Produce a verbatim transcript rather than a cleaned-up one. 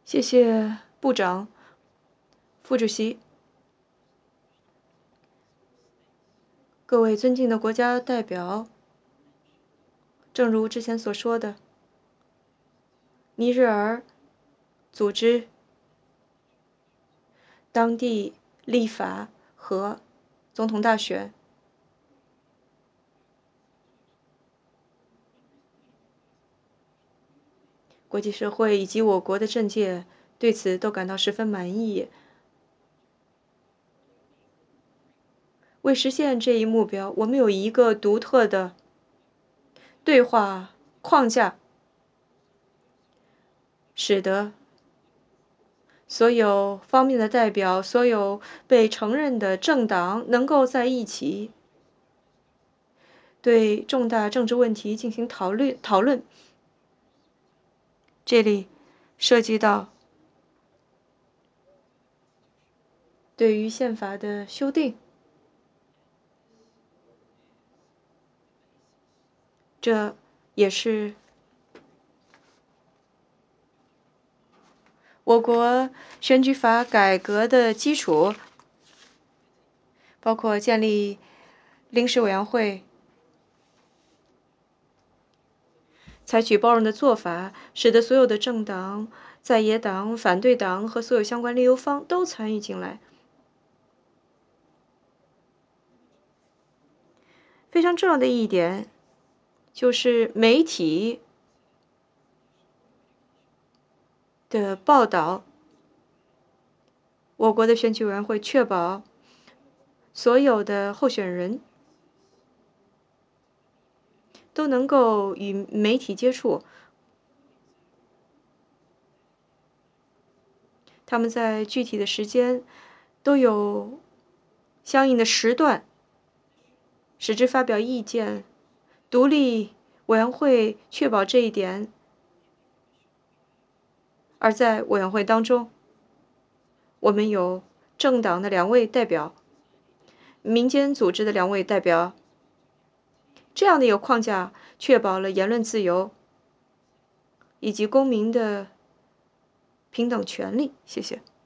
谢谢部长、副主席、各位尊敬的国家代表。正如之前所说的，尼日尔组织当地立法和总统大选，国际社会以及我国的政界对此都感到十分满意。为实现这一目标，我们有一个独特的对话框架，使得所有方面的代表、所有被承认的政党能够在一起对重大政治问题进行讨论讨论。这里涉及到对于宪法的修订，这也是我国选举法改革的基础，包括建立临时委员会，采取包容的做法，使得所有的政党、在野党、反对党和所有相关利益方都参与进来。非常重要的一点就是媒体的报道。我国的选举委员会确保所有的候选人都能够与媒体接触，他们在具体的时间都有相应的时段使之发表意见。独立委员会确保这一点，而在委员会当中，我们有政党的两位代表，民间组织的两位代表，这样的一个框架确保了言论自由以及公民的平等权利。谢谢。